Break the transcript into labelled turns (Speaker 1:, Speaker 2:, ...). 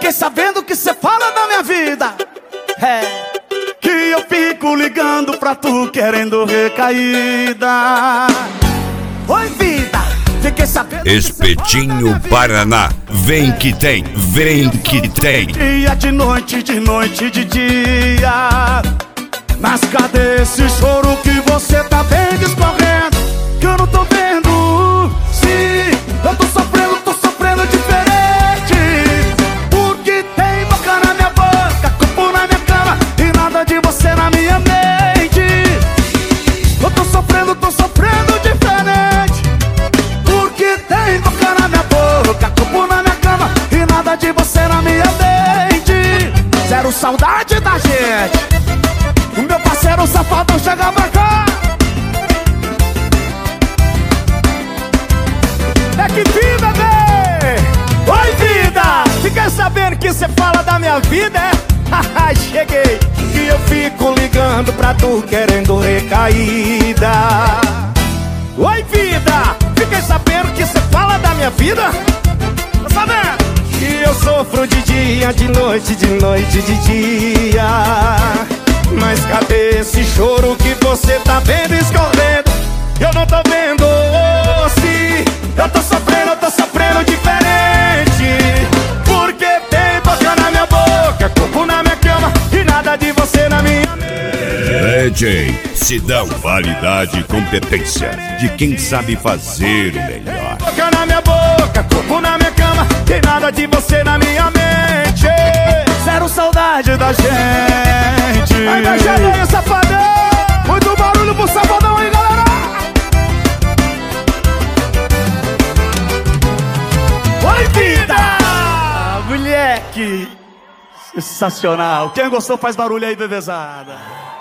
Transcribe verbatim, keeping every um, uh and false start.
Speaker 1: fiquei sabendo que cê fala da minha vida. É, que eu fico ligando pra tu querendo recaída. Oi, vida, fiquei sabendo.
Speaker 2: Espetinho Paraná, vem que tem, vem que tem.
Speaker 1: Dia de noite, de noite, de dia. Mas cadê esse choro que você tá vendo escorrendo? Que eu não tô vendo. Sim, eu tô sofrendo, tô sofrendo diferente. Porque tem boca na minha boca, corpo na minha cama e nada de você na minha mente. Eu tô sofrendo, tô sofrendo diferente. Porque tem boca na minha boca, corpo na minha cama e nada de você na minha mente. Zero saudade da gente. O meu parceiro safadão chega pra cá. É que vida, bebê! Oi, vida! Fiquei sabendo que cê fala da minha vida, é? Haha, cheguei! E eu fico ligando pra tu querendo recaída. Oi, vida! Fiquei sabendo que cê fala da minha vida. Tá sabendo? Que eu sofro de dia, de noite, de noite, de dia. Mas cadê esse choro que você tá vendo escorrendo? Eu não tô vendo, oh, sim. Eu tô sofrendo, eu tô sofrendo diferente. Porque tem boca na minha boca, corpo na minha cama e nada de você na minha mente.
Speaker 2: D J Sidão, qualidade e competência de quem sabe fazer o melhor.
Speaker 1: Boca na minha boca, corpo na minha cama e nada de você na minha mente. Zero saudade da gente. Aí, meu gelinho, safadão. Muito barulho pro safadão aí, galera. Oi, vida! Ah, moleque! Sensacional. Quem gostou faz barulho aí, bebezada.